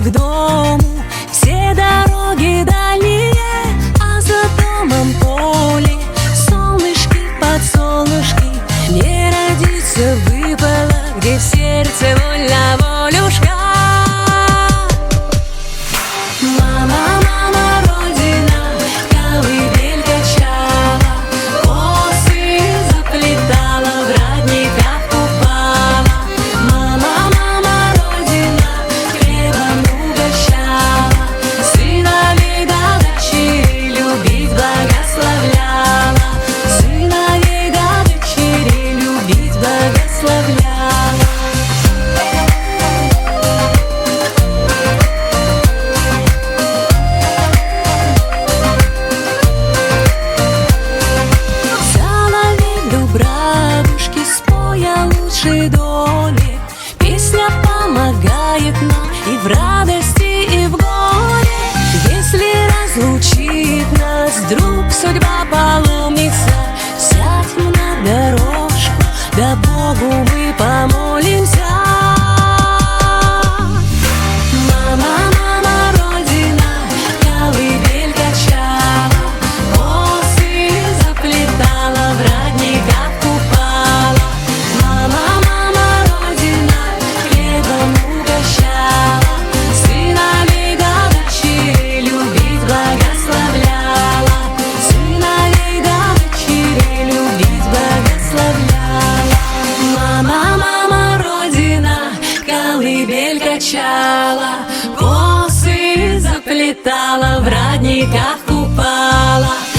к дому, все дороги дальние, а за домом поле, солнышки, подсолнушки. Не родиться выпало, где в сердце вольна волюшка. Мама, мама, родина, колыбель качала, косы заплетала, в родниках купала. Мама, мама, родина, хлебом угощала, сыновей да дочерей любить благословляла, сыновей да дочерей любить благословляла. Бабушки, спой о лучшей доле, песня помогает нам и в радости, и в горе. Если разлучит нас вдруг судьба паломница, сядем на дорожку, да Богу мы помолимся. Мама, мама, родина, колыбель качала, косы заплетала, в родниках купала. Мама, мама, родина, хлебом угощала, сыновей да дочерей любить благословляла, сыновей да дочерей любить благословляла. Мама, мама, родина, колыбель качала, косы заплетала, в родниках купала.